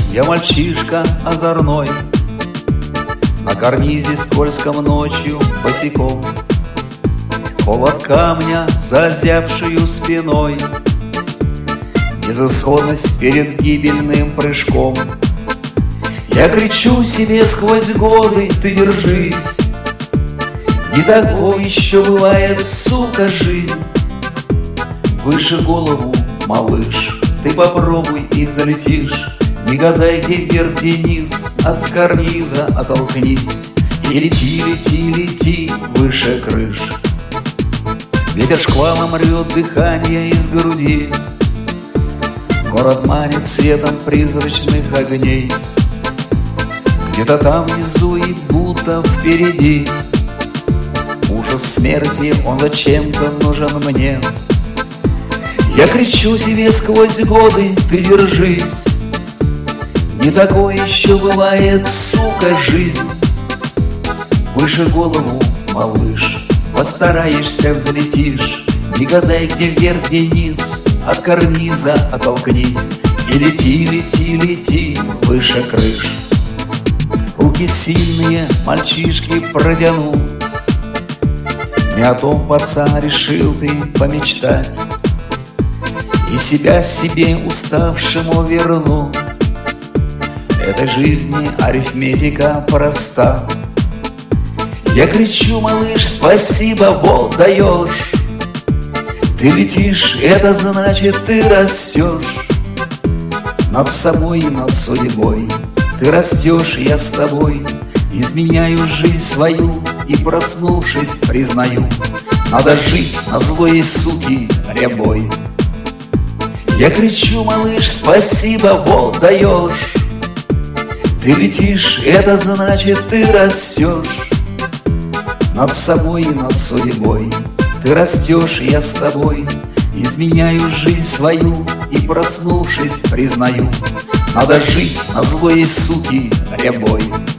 я мальчишка озорной, на карнизе скользком ночью босиком, холод камня, зазябшую спиной, безысходность перед гибельным прыжком. Я кричу себе сквозь годы: ты держись, не такой еще бывает, сука, жизнь. Выше голову, малыш, ты попробуй и взлетишь. Не гадай, где вверх, где низ, от карниза оттолкнись и лети, лети, лети выше крыш. Ветер шквалом рвет дыхание из груди, город манит светом призрачных огней. Где-то там внизу и будто впереди ужас смерти, он зачем-то нужен мне. Я кричу себе сквозь годы: ты держись, не такой еще бывает, сука, жизнь. Выше голову, малыш, постараешься, взлетишь. Не гадай, где вверх, где низ, от карниза оттолкнись и лети, лети, лети выше крыш. Руки сильные мальчишки протяну, не о том, пацан, решил ты помечтать, и себя себе уставшему верну. Этой жизни арифметика проста. Я кричу: малыш, спасибо, вот даешь. Ты летишь, это значит, ты растешь над собой и над судьбой. Ты растешь, я с тобой изменяю жизнь свою и, проснувшись, признаю: надо жить на злой суки рябой. Я кричу: малыш, спасибо, вот даешь. Ты летишь, это значит, ты растешь над собой и над судьбой. Ты растешь, я с тобой изменяю жизнь свою и, проснувшись, признаю: надо жить на злой суки рябой.